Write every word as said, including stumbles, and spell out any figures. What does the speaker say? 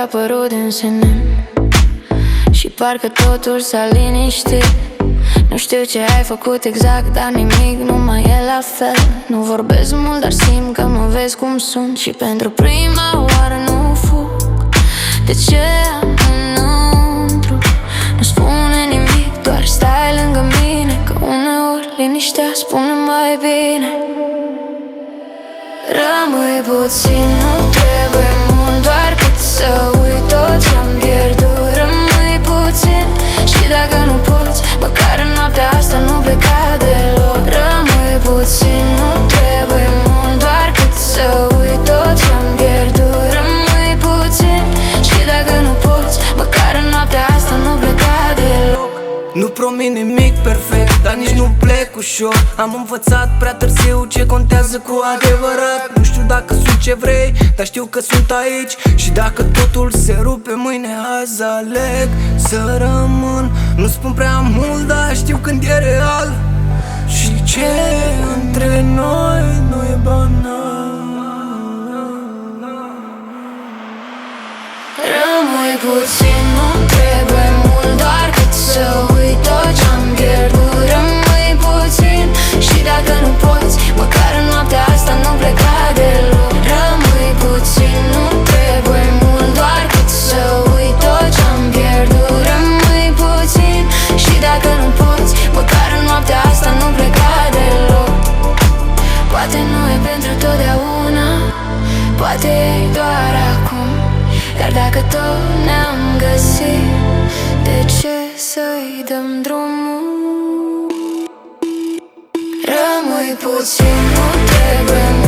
apărut din senin și parcă totul s-a liniștit. Nu știu ce ai făcut exact, dar nimic nu mai e la fel. Nu vorbesc mult, dar simt că mă vezi cum sunt și pentru prima oară nu fug. De ce am înăuntru nu spune nimic, doar stai lângă mine, că uneori liniștea spune mai bine. Rămâi puțin, nu trebuie mult, doar cât să uit tot ce-am pierdut. Rămâi puțin și dacă nu poți, măcar în noaptea asta nu pleca deloc. Rămâi puțin, nu trebuie mult, doar cât să uit tot ce-am pierdut. Rămâi puțin și dacă nu poți, măcar în noaptea asta nu pleca deloc. Nu promit nimic perfect, dar nici nu plec ușor. Am învățat prea târziu ce contează cu adevărat. Nu știu dacă sunt ce vrei, dar știu că sunt aici. Și dacă totul se rupe mâine, azi aleg să rămân. Nu spun prea mult, dar știu când e real. Și ce între noi nu e banal. Rămâi puțin, nu trebuie mult, doar cât să uit tot ce-am pierdut. Rămâi puțin și dacă nu poți, măcar în noaptea asta nu pleca deloc. Rămâi puțin, nu trebuie mult, doar cât să uit tot ce-am pierdut. Rămâi puțin și dacă nu poți, măcar în noaptea asta nu pleca deloc. Poate nu e pentru totdeauna, poate e doar acum, dar dacă tot ne-am găsit, de ce să-i dăm drumul? Rămâi puțin, nu trebuie mult.